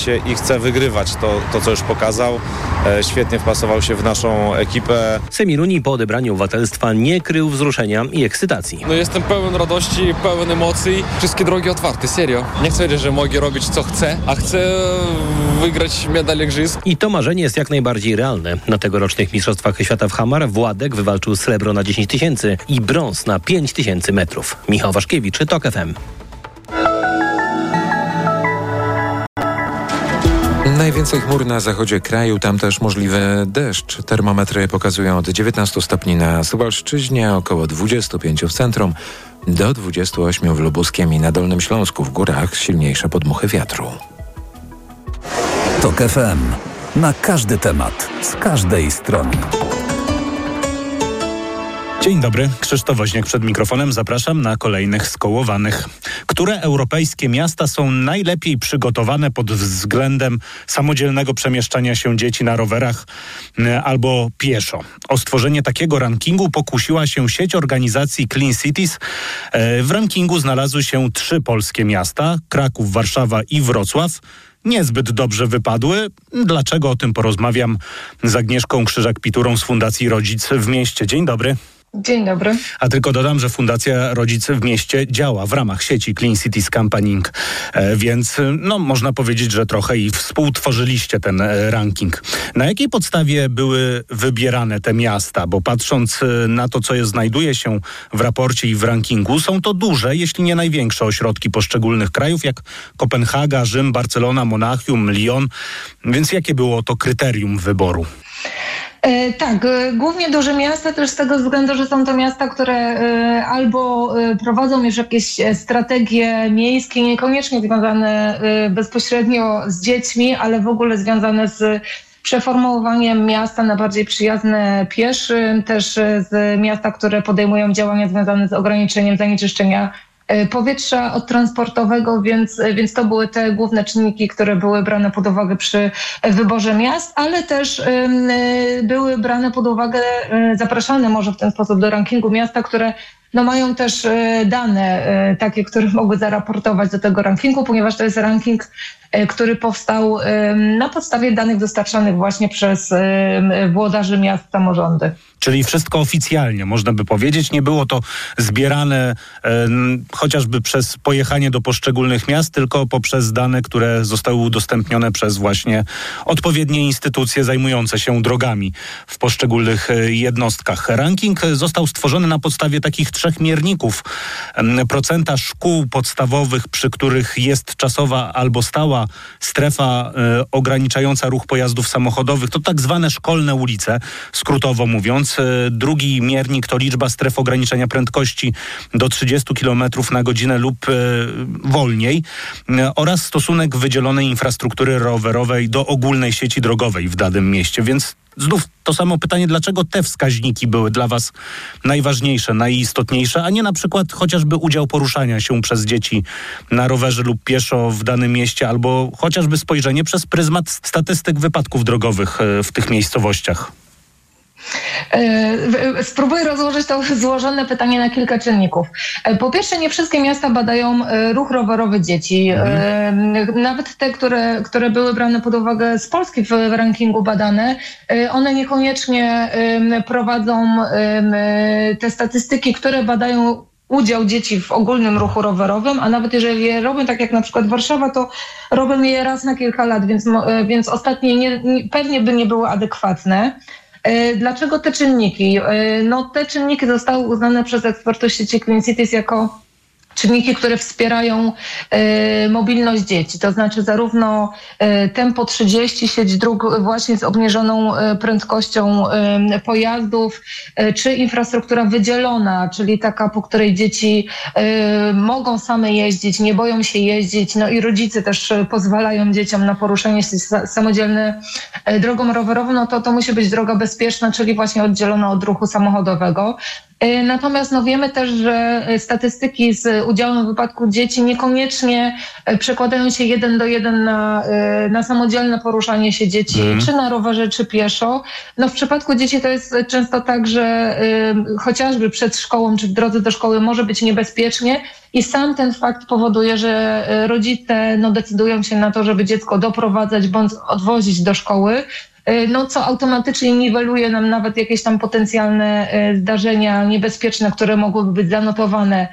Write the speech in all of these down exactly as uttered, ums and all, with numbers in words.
się i chce wygrywać. To, to co już pokazał, e, świetnie wpasował się w naszą ekipę. Semiruni po odebraniu obywatelstwa nie krył wzruszenia i ekscytacji. No jestem pełen radości, pełen emocji. Wszystkie drogi otwarte, serio. Nie chcę wiedzieć, że mogę robić co chcę, a chcę wygrać medal igrzysk. I to marzenie jest jak najbardziej realne. Na tegorocznych Mistrzostwach Świata w Hamar Władek wywalczył srebro na dziesięć tysięcy i brąz na pięć tysięcy metrów. Michał Waszkiewicz, TOK F M. Najwięcej chmur na zachodzie kraju, tam też możliwy deszcz. Termometry pokazują od dziewiętnastu stopni na Suwalszczyźnie, około dwudziestu pięciu w centrum, do dwudziestu ośmiu w Lubuskiem i na Dolnym Śląsku. W górach silniejsze podmuchy wiatru. TOK F M. Na każdy temat, z każdej strony. Dzień dobry, Krzysztof Woźniak przed mikrofonem. Zapraszam na kolejnych Skołowanych. Które europejskie miasta są najlepiej przygotowane pod względem samodzielnego przemieszczania się dzieci na rowerach albo pieszo? O stworzenie takiego rankingu pokusiła się sieć organizacji Clean Cities. W rankingu znalazły się trzy polskie miasta: Kraków, Warszawa i Wrocław. Niezbyt dobrze wypadły. Dlaczego? O tym porozmawiam z Agnieszką Krzyżak-Piturą z Fundacji Rodzic w Mieście. Dzień dobry. Dzień dobry. A tylko dodam, że Fundacja Rodzic w Mieście działa w ramach sieci Clean Cities Campaigning, e, więc no, można powiedzieć, że trochę i współtworzyliście ten e, ranking. Na jakiej podstawie były wybierane te miasta? Bo patrząc e, na to, co je znajduje się w raporcie i w rankingu, są to duże, jeśli nie największe ośrodki poszczególnych krajów, jak Kopenhaga, Rzym, Barcelona, Monachium, Lyon. Więc jakie było to kryterium wyboru? E, tak, e, głównie duże miasta też z tego względu, że są to miasta, które e, albo e, prowadzą już jakieś strategie miejskie, niekoniecznie związane e, bezpośrednio z dziećmi, ale w ogóle związane z przeformułowaniem miasta na bardziej przyjazne pieszym, też z miasta, które podejmują działania związane z ograniczeniem zanieczyszczenia powietrza odtransportowego, więc, więc to były te główne czynniki, które były brane pod uwagę przy wyborze miast, ale też y, były brane pod uwagę, y, zapraszane może w ten sposób do rankingu miasta, które no, mają też y, dane y, takie, które mogły zaraportować do tego rankingu, ponieważ to jest ranking, y, który powstał y, na podstawie danych dostarczanych właśnie przez y, włodarzy miast, samorządy. Czyli wszystko oficjalnie, można by powiedzieć. Nie było to zbierane e, chociażby przez pojechanie do poszczególnych miast, tylko poprzez dane, które zostały udostępnione przez właśnie odpowiednie instytucje zajmujące się drogami w poszczególnych e, jednostkach. Ranking został stworzony na podstawie takich trzech mierników. E, procenta szkół podstawowych, przy których jest czasowa albo stała strefa e, ograniczająca ruch pojazdów samochodowych. To tak zwane szkolne ulice, skrótowo mówiąc. Drugi miernik to liczba stref ograniczenia prędkości do trzydziestu kilometrów na godzinę lub e, wolniej e, oraz stosunek wydzielonej infrastruktury rowerowej do ogólnej sieci drogowej w danym mieście. Więc znów to samo pytanie, dlaczego te wskaźniki były dla was najważniejsze, najistotniejsze, a nie na przykład chociażby udział poruszania się przez dzieci na rowerze lub pieszo w danym mieście, albo chociażby spojrzenie przez pryzmat statystyk wypadków drogowych e, w tych miejscowościach? Spróbuję rozłożyć to złożone pytanie na kilka czynników. Po pierwsze, nie wszystkie miasta badają ruch rowerowy dzieci. Mhm. Nawet te, które, które były brane pod uwagę z Polski w rankingu badane, one niekoniecznie prowadzą te statystyki, które badają udział dzieci w ogólnym ruchu rowerowym, a nawet jeżeli je robią, tak jak na przykład Warszawa, to robią je raz na kilka lat, więc, więc ostatnie nie, pewnie by nie były adekwatne. Dlaczego te czynniki? No, te czynniki zostały uznane przez ekspertów sieci Clean Cities jako czynniki, które wspierają e, mobilność dzieci, to znaczy zarówno e, tempo trzydzieści, sieć dróg właśnie z obniżoną e, prędkością e, pojazdów, e, czy infrastruktura wydzielona, czyli taka, po której dzieci e, mogą same jeździć, nie boją się jeździć, no i rodzice też e, pozwalają dzieciom na poruszanie się samodzielne e, drogą rowerową, no to to musi być droga bezpieczna, czyli właśnie oddzielona od ruchu samochodowego. Natomiast no, wiemy też, że statystyki z udziałem w wypadku dzieci niekoniecznie przekładają się jeden do jeden na, na samodzielne poruszanie się dzieci, mm. czy na rowerze, czy pieszo. No, w przypadku dzieci to jest często tak, że y, chociażby przed szkołą, czy w drodze do szkoły może być niebezpiecznie i sam ten fakt powoduje, że rodzice no, decydują się na to, żeby dziecko doprowadzać bądź odwozić do szkoły. No, co automatycznie niweluje nam nawet jakieś tam potencjalne zdarzenia niebezpieczne, które mogłyby być zanotowane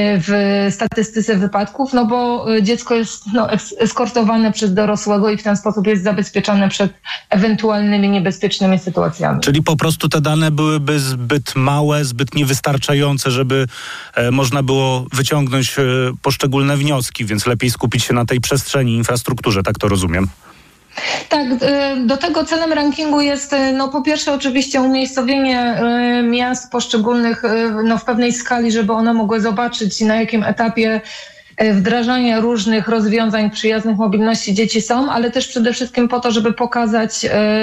w statystyce wypadków, no bo dziecko jest no, eskortowane przez dorosłego i w ten sposób jest zabezpieczone przed ewentualnymi niebezpiecznymi sytuacjami. Czyli po prostu te dane byłyby zbyt małe, zbyt niewystarczające, żeby e, można było wyciągnąć e, poszczególne wnioski, więc lepiej skupić się na tej przestrzeni, infrastrukturze, tak to rozumiem. Tak, do tego celem rankingu jest no po pierwsze oczywiście umiejscowienie miast poszczególnych no w pewnej skali, żeby one mogły zobaczyć na jakim etapie wdrażania różnych rozwiązań przyjaznych mobilności dzieci są, ale też przede wszystkim po to, żeby pokazać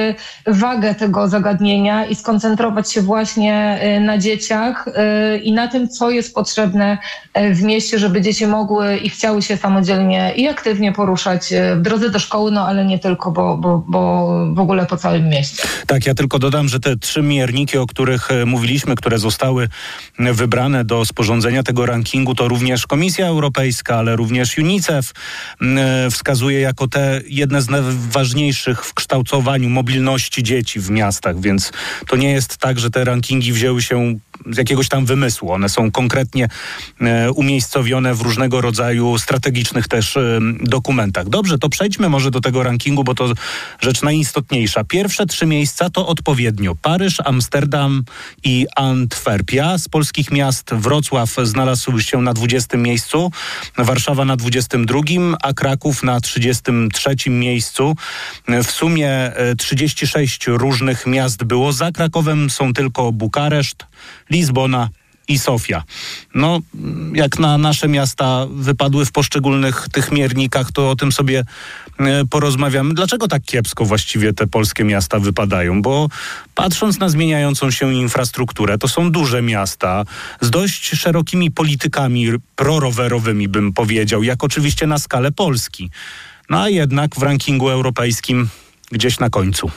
wagę tego zagadnienia i skoncentrować się właśnie na dzieciach i na tym, co jest potrzebne w mieście, żeby dzieci mogły i chciały się samodzielnie i aktywnie poruszać w drodze do szkoły, no ale nie tylko, bo, bo, bo w ogóle po całym mieście. Tak, ja tylko dodam, że te trzy mierniki, o których mówiliśmy, które zostały wybrane do sporządzenia tego rankingu, to również Komisja Europejska, ale również UNICEF wskazuje jako te jedne z najważniejszych w kształtowaniu mobilności dzieci w miastach, więc to nie jest tak, że te rankingi wzięły się z jakiegoś tam wymysłu. One są konkretnie umiejscowione w różnego rodzaju strategicznych też dokumentach. Dobrze, to przejdźmy może do tego rankingu, bo to rzecz najistotniejsza. Pierwsze trzy miejsca to odpowiednio Paryż, Amsterdam i Antwerpia. Z polskich miast Wrocław znalazł się na dwudziestym miejscu, Warszawa na dwudziestym drugim, a Kraków na trzydziestym trzecim miejscu. W sumie trzydzieści sześć różnych miast było. Za Krakowem są tylko Bukareszt, Lizbona i Sofia. No, jak na nasze miasta wypadły w poszczególnych tych miernikach, to o tym sobie porozmawiamy. Dlaczego tak kiepsko właściwie te polskie miasta wypadają? Bo patrząc na zmieniającą się infrastrukturę, to są duże miasta z dość szerokimi politykami prorowerowymi, bym powiedział, jak oczywiście na skalę Polski. No a jednak w rankingu europejskim gdzieś na końcu.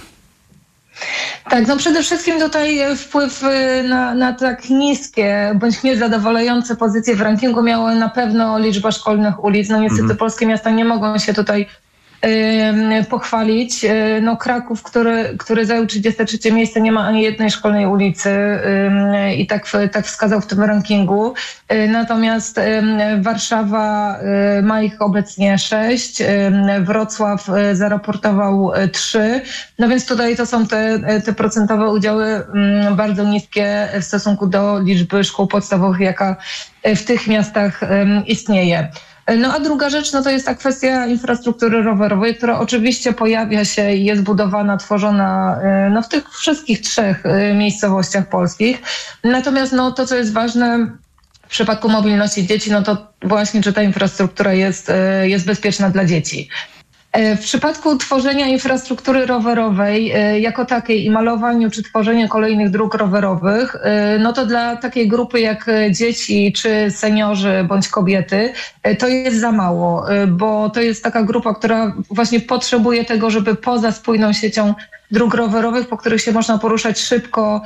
Tak, no przede wszystkim tutaj wpływ na, na tak niskie bądź niezadowalające pozycje w rankingu miała na pewno liczba szkolnych ulic. No niestety mm. polskie miasta nie mogą się tutaj y, pochwalić. No Kraków, który, który zajął trzydzieste trzecie miejsce, nie ma ani jednej szkolnej ulicy y, i tak, tak wskazał w tym rankingu. Y, natomiast y, Warszawa y, ma ich obecnie sześć, y, Wrocław y, zaraportował y, trzy. No więc tutaj to są te, te procentowe udziały y, bardzo niskie w stosunku do liczby szkół podstawowych, jaka w tych miastach y, istnieje. No a druga rzecz, no to jest ta kwestia infrastruktury rowerowej, która oczywiście pojawia się i jest budowana, tworzona no, w tych wszystkich trzech miejscowościach polskich. Natomiast no, to, co jest ważne w przypadku mobilności dzieci, no to właśnie, czy ta infrastruktura jest, jest bezpieczna dla dzieci. W przypadku tworzenia infrastruktury rowerowej jako takiej i malowaniu czy tworzenia kolejnych dróg rowerowych, no to dla takiej grupy jak dzieci czy seniorzy bądź kobiety to jest za mało, bo to jest taka grupa, która właśnie potrzebuje tego, żeby poza spójną siecią dróg rowerowych, po których się można poruszać szybko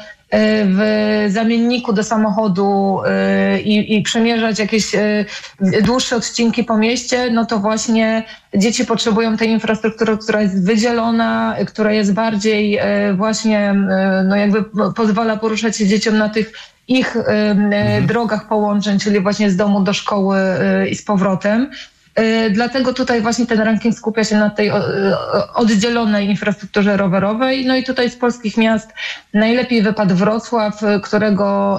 w zamienniku do samochodu i, i przemierzać jakieś dłuższe odcinki po mieście, no to właśnie dzieci potrzebują tej infrastruktury, która jest wydzielona, która jest bardziej właśnie, no jakby pozwala poruszać się dzieciom na tych ich mhm. drogach połączeń, czyli właśnie z domu do szkoły i z powrotem. Dlatego tutaj właśnie ten ranking skupia się na tej oddzielonej infrastrukturze rowerowej. No i tutaj z polskich miast najlepiej wypadł Wrocław, którego,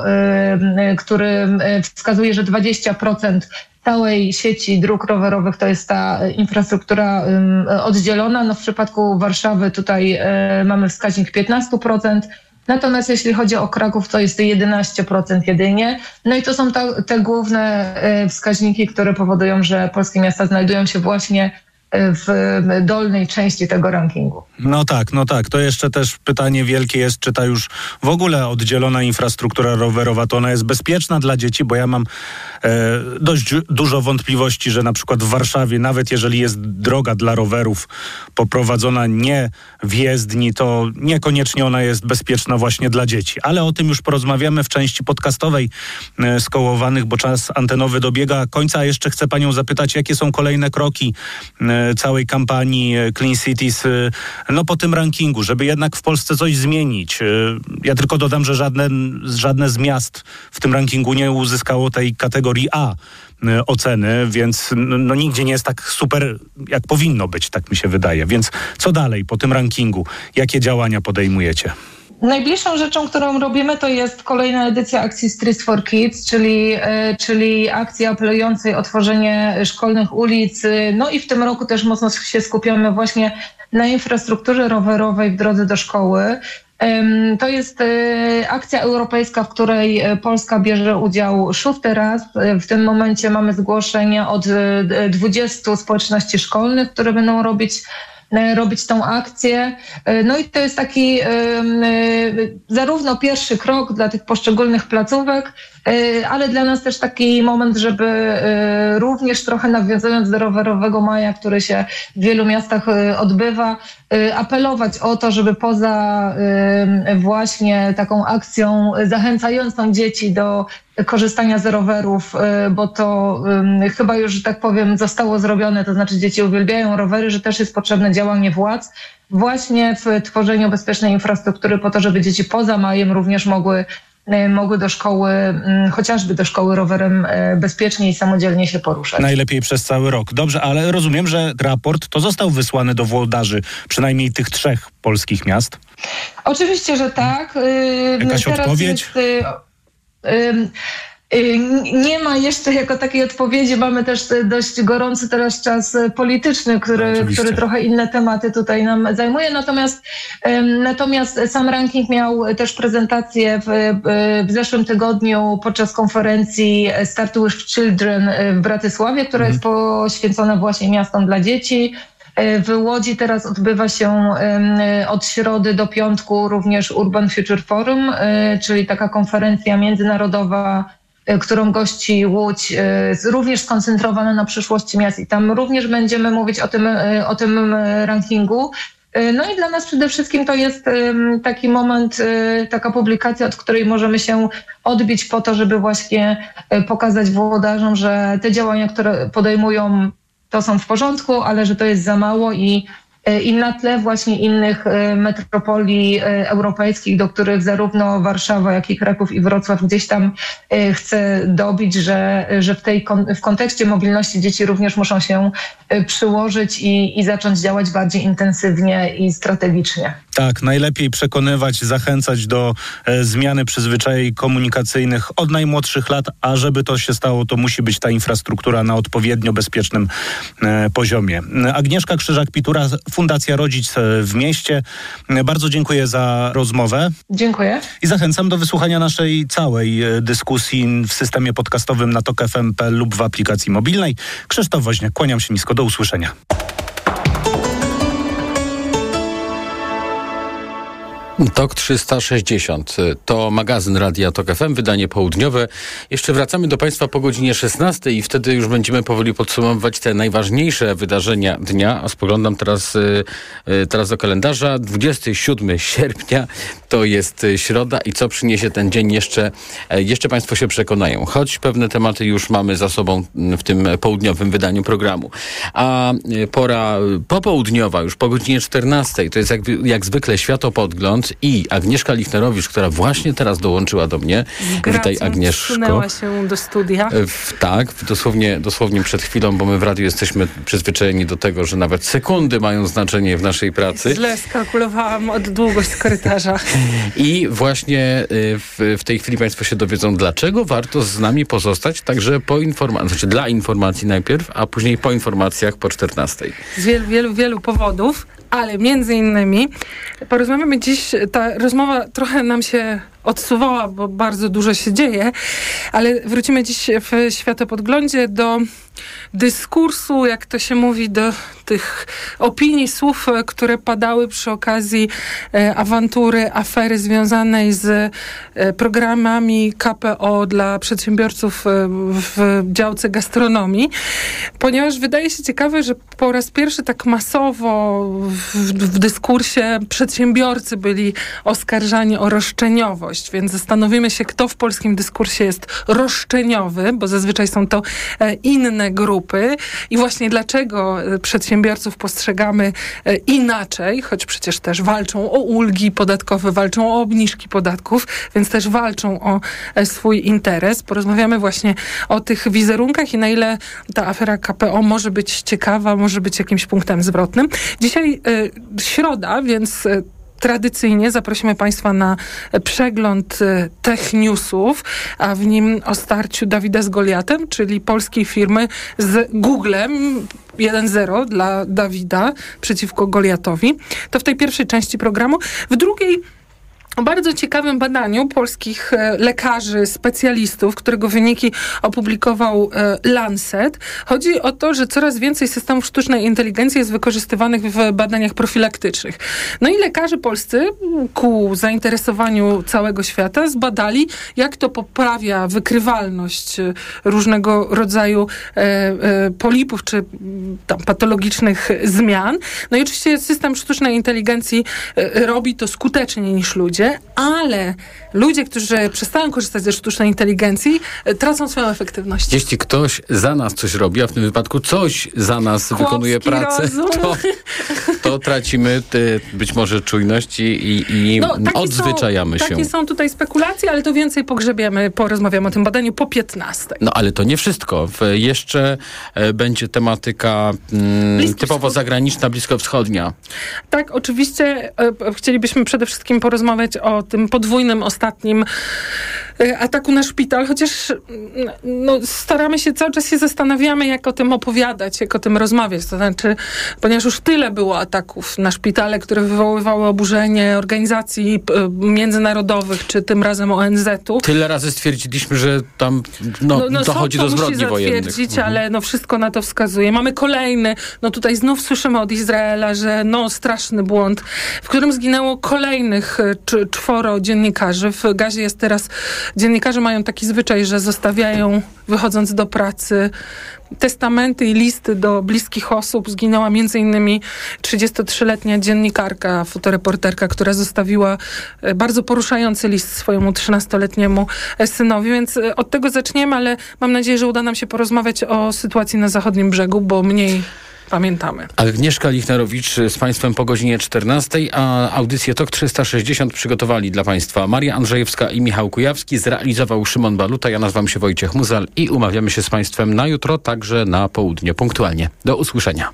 który wskazuje, że dwadzieścia procent całej sieci dróg rowerowych to jest ta infrastruktura oddzielona. No w przypadku Warszawy tutaj mamy wskaźnik piętnaście procent. Natomiast jeśli chodzi o Kraków, to jest to jedenaście procent jedynie. No i to są te, te główne wskaźniki, które powodują, że polskie miasta znajdują się właśnie w dolnej części tego rankingu. No tak, no tak. To jeszcze też pytanie wielkie jest, czy ta już w ogóle oddzielona infrastruktura rowerowa, to ona jest bezpieczna dla dzieci, bo ja mam e, dość dużo wątpliwości, że na przykład w Warszawie, nawet jeżeli jest droga dla rowerów poprowadzona nie w jezdni, to niekoniecznie ona jest bezpieczna właśnie dla dzieci. Ale o tym już porozmawiamy w części podcastowej e, Skołowanych, bo czas antenowy dobiega końca. A jeszcze chcę panią zapytać, jakie są kolejne kroki e, całej kampanii Clean Cities, e, no po tym rankingu, żeby jednak w Polsce coś zmienić. E, ja tylko dodam, że żadne, żadne z miast w tym rankingu nie uzyskało tej kategorii A e, oceny, więc no, no nigdzie nie jest tak super, jak powinno być, tak mi się wydaje. Więc co dalej po tym rankingu? Jakie działania podejmujecie? Najbliższą rzeczą, którą robimy, to jest kolejna edycja akcji Streets for Kids, czyli, czyli akcja apelującej o tworzenie szkolnych ulic. No i w tym roku też mocno się skupiamy właśnie na infrastrukturze rowerowej w drodze do szkoły. To jest akcja europejska, w której Polska bierze udział szósty raz. W tym momencie mamy zgłoszenia od dwudziestu społeczności szkolnych, które będą robić robić tą akcję. No i to jest taki zarówno pierwszy krok dla tych poszczególnych placówek, ale dla nas też taki moment, żeby również trochę nawiązując do rowerowego maja, który się w wielu miastach odbywa, apelować o to, żeby poza właśnie taką akcją zachęcającą dzieci do korzystania z rowerów, bo to chyba już, że tak powiem, zostało zrobione, to znaczy dzieci uwielbiają rowery, że też jest potrzebne działanie władz właśnie w tworzeniu bezpiecznej infrastruktury po to, żeby dzieci poza majem również mogły mogły do szkoły, chociażby do szkoły rowerem bezpiecznie i samodzielnie się poruszać. Najlepiej przez cały rok. Dobrze, ale rozumiem, że raport to został wysłany do włodarzy przynajmniej tych trzech polskich miast? Oczywiście, że tak. Jakaś Teraz odpowiedź? Jest, nie ma jeszcze jako takiej odpowiedzi. Mamy też dość gorący teraz czas polityczny, który, no, który trochę inne tematy tutaj nam zajmuje. Natomiast, natomiast sam ranking miał też prezentację w, w zeszłym tygodniu podczas konferencji Start with Children w Bratysławie, która mhm. jest poświęcona właśnie miastom dla dzieci. W Łodzi teraz odbywa się od środy do piątku również Urban Future Forum, czyli taka konferencja międzynarodowa, którą gości Łódź, również skoncentrowana na przyszłości miast i tam również będziemy mówić o tym, o tym rankingu. No i dla nas przede wszystkim to jest taki moment, taka publikacja, od której możemy się odbić po to, żeby właśnie pokazać włodarzom, że te działania, które podejmują, to są w porządku, ale że to jest za mało i, i na tle właśnie innych metropolii europejskich, do których zarówno Warszawa, jak i Kraków i Wrocław gdzieś tam chce dobić, że, że w, tej, w kontekście mobilności dzieci również muszą się przyłożyć i, i zacząć działać bardziej intensywnie i strategicznie. Tak, najlepiej przekonywać, zachęcać do e, zmiany przyzwyczajeń komunikacyjnych od najmłodszych lat, a żeby to się stało, to musi być ta infrastruktura na odpowiednio bezpiecznym e, poziomie. Agnieszka Krzyżak-Pitura, Fundacja Rodzic w Mieście. Bardzo dziękuję za rozmowę. Dziękuję. I zachęcam do wysłuchania naszej całej dyskusji w systemie podcastowym na tok f m kropka p l lub w aplikacji mobilnej. Krzysztof Woźniak, kłaniam się nisko, do usłyszenia. Tok trzysta sześćdziesiąt to magazyn Radia Tok F M, wydanie południowe. Jeszcze wracamy do Państwa po godzinie szesnastej i wtedy już będziemy powoli podsumowywać te najważniejsze wydarzenia dnia. A spoglądam teraz, teraz do kalendarza. dwudziestego siódmego sierpnia to jest środa i co przyniesie ten dzień jeszcze, jeszcze Państwo się przekonają. Choć pewne tematy już mamy za sobą w tym południowym wydaniu programu. A pora popołudniowa, już po godzinie czternastej, to jest jak, jak zwykle Światopodgląd i Agnieszka Lichnerowicz, która właśnie teraz dołączyła do mnie. Witaj, Agnieszko. Wsunęła się do studia. W, tak, dosłownie, dosłownie przed chwilą, bo my w radiu jesteśmy przyzwyczajeni do tego, że nawet sekundy mają znaczenie w naszej pracy. Źle skalkulowałam od długość korytarza. I właśnie w, w tej chwili Państwo się dowiedzą, dlaczego warto z nami pozostać, także po informacji, znaczy dla informacji najpierw, a później po informacjach po czternastej. Z wielu, wielu, wielu powodów, ale między innymi porozmawiamy dziś, ta rozmowa trochę nam się odsuwała, bo bardzo dużo się dzieje, ale wrócimy dziś w Światopodglądzie do dyskursu, jak to się mówi, do tych opinii, słów, które padały przy okazji e, awantury, afery związanej z e, programami K P O dla przedsiębiorców e, w działce gastronomii, ponieważ wydaje się ciekawe, że po raz pierwszy tak masowo w, w dyskursie przedsiębiorcy byli oskarżani o roszczeniowość, więc zastanowimy się, kto w polskim dyskursie jest roszczeniowy, bo zazwyczaj są to e, inne grupy i właśnie dlaczego przedsiębiorców postrzegamy inaczej, choć przecież też walczą o ulgi podatkowe, walczą o obniżki podatków, więc też walczą o swój interes. Porozmawiamy właśnie o tych wizerunkach i na ile ta afera K P O może być ciekawa, może być jakimś punktem zwrotnym. Dzisiaj y, środa, więc y, tradycyjnie zaprosimy Państwa na przegląd Tech Newsów, a w nim o starciu Dawida z Goliatem, czyli polskiej firmy z Googlem. jeden zero dla Dawida przeciwko Goliatowi. To w tej pierwszej części programu. W drugiej o bardzo ciekawym badaniu polskich e, lekarzy, specjalistów, którego wyniki opublikował e, Lancet. Chodzi o to, że coraz więcej systemów sztucznej inteligencji jest wykorzystywanych w badaniach profilaktycznych. No i lekarze polscy ku zainteresowaniu całego świata zbadali, jak to poprawia wykrywalność różnego rodzaju e, e, polipów czy tam patologicznych zmian. No i oczywiście system sztucznej inteligencji e, robi to skuteczniej niż ludzie, ale ludzie, którzy przestają korzystać ze sztucznej inteligencji, tracą swoją efektywność. Jeśli ktoś za nas coś robi, a w tym wypadku coś za nas Chłopski wykonuje pracę, to, to tracimy ty, być może czujność i, i, i no, odzwyczajamy są, się. Takie są tutaj spekulacje, ale to więcej pogrzebiemy, porozmawiamy o tym badaniu po piętnastej. No ale to nie wszystko. W, jeszcze e, będzie tematyka mm, typowo zagraniczna, bliskowschodnia. Tak, oczywiście e, chcielibyśmy przede wszystkim porozmawiać o tym podwójnym ostatnim ataku na szpital, chociaż no, staramy się, cały czas się zastanawiamy, jak o tym opowiadać, jak o tym rozmawiać. To znaczy, ponieważ już tyle było ataków na szpitale, które wywoływały oburzenie organizacji międzynarodowych, czy tym razem O N Z-u. Tyle razy stwierdziliśmy, że tam no, no, no, dochodzi do zbrodni wojennych. Mhm. Ale no, wszystko na to wskazuje. Mamy kolejny, no tutaj znów słyszymy od Izraela, że no straszny błąd, w którym zginęło kolejnych czy, czworo dziennikarzy. W Gazie jest teraz, dziennikarze mają taki zwyczaj, że zostawiają, wychodząc do pracy, testamenty i listy do bliskich osób. Zginęła między innymi trzydziestotrzyletnia dziennikarka, fotoreporterka, która zostawiła bardzo poruszający list swojemu trzynastoletniemu synowi, więc od tego zaczniemy, ale mam nadzieję, że uda nam się porozmawiać o sytuacji na zachodnim brzegu, bo mniej pamiętamy. Agnieszka Lichnerowicz z Państwem po godzinie czternastej, a audycję Tok trzysta sześćdziesiąt przygotowali dla Państwa Maria Andrzejewska i Michał Kujawski, zrealizował Szymon Baluta, ja nazywam się Wojciech Muzal i umawiamy się z Państwem na jutro, także na południe punktualnie. Do usłyszenia.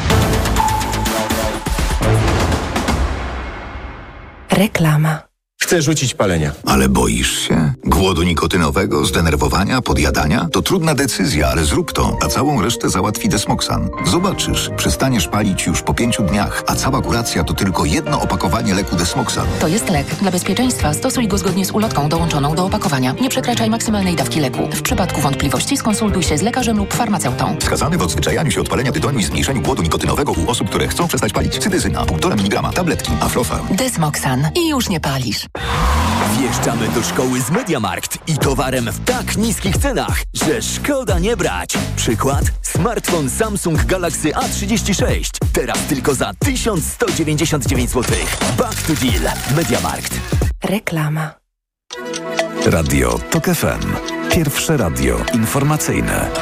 Reklama. Chcę rzucić palenia. Ale boisz się? Głodu nikotynowego, zdenerwowania, podjadania? To trudna decyzja, ale zrób to, a całą resztę załatwi Desmoxan. Zobaczysz, przestaniesz palić już po pięciu dniach, a cała kuracja to tylko jedno opakowanie leku Desmoxan. To jest lek. Dla bezpieczeństwa stosuj go zgodnie z ulotką dołączoną do opakowania. Nie przekraczaj maksymalnej dawki leku. W przypadku wątpliwości skonsultuj się z lekarzem lub farmaceutą. Wskazany w odzwyczajaniu się od palenia tytoniu i zmniejszeniu głodu nikotynowego u osób, które chcą przestać palić. Cytyzyna, półtora miligrama, tabletki, Aflofarm. Desmoxan. I już nie palisz. Wjeżdżamy do szkoły z MediaMarkt i towarem w tak niskich cenach, że szkoda nie brać. Przykład? Smartfon Samsung Galaxy A trzydzieści sześć. Teraz tylko za tysiąc sto dziewięćdziesiąt dziewięć złotych. Back to deal. MediaMarkt. Reklama. Radio Tok F M. Pierwsze radio informacyjne.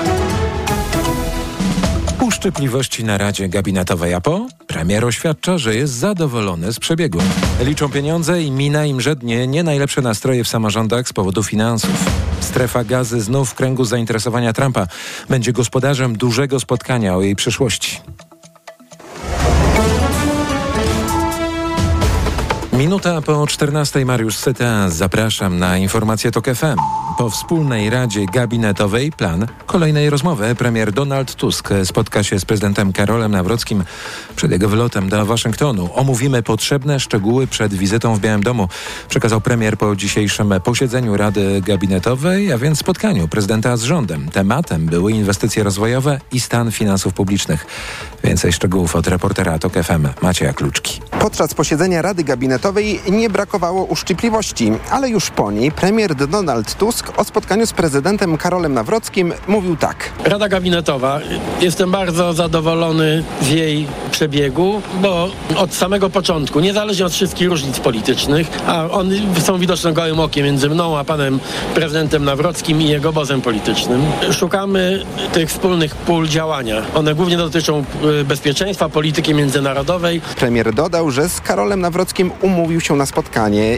Uszczypliwości na Radzie Gabinetowej A P O? Premier oświadcza, że jest zadowolony z przebiegu. Liczą pieniądze i mina im żednie nie najlepsze nastroje w samorządach z powodu finansów. Strefa gazy znów w kręgu zainteresowania Trumpa. Będzie gospodarzem dużego spotkania o jej przyszłości. Minuta po czternastej, Mariusz Syta. Zapraszam na informację TOK F M. Po wspólnej Radzie Gabinetowej plan kolejnej rozmowy. Premier Donald Tusk spotka się z prezydentem Karolem Nawrockim przed jego wylotem do Waszyngtonu. Omówimy potrzebne szczegóły przed wizytą w Białym Domu, przekazał premier po dzisiejszym posiedzeniu Rady Gabinetowej, a więc spotkaniu prezydenta z rządem. Tematem były inwestycje rozwojowe i stan finansów publicznych. Więcej szczegółów od reportera TOK F M Macieja Kluczki. Podczas posiedzenia Rady Gabinetowej nie brakowało uszczypliwości, ale już po niej premier Donald Tusk o spotkaniu z prezydentem Karolem Nawrockim mówił tak. Rada Gabinetowa, jestem bardzo zadowolony z jej przebiegu, bo od samego początku, niezależnie od wszystkich różnic politycznych, a one są widoczne gołym okiem między mną a panem prezydentem Nawrockim i jego obozem politycznym, szukamy tych wspólnych pól działania. One głównie dotyczą bezpieczeństwa, polityki międzynarodowej. Premier dodał, że z Karolem Nawrockim umówił się na spotkanie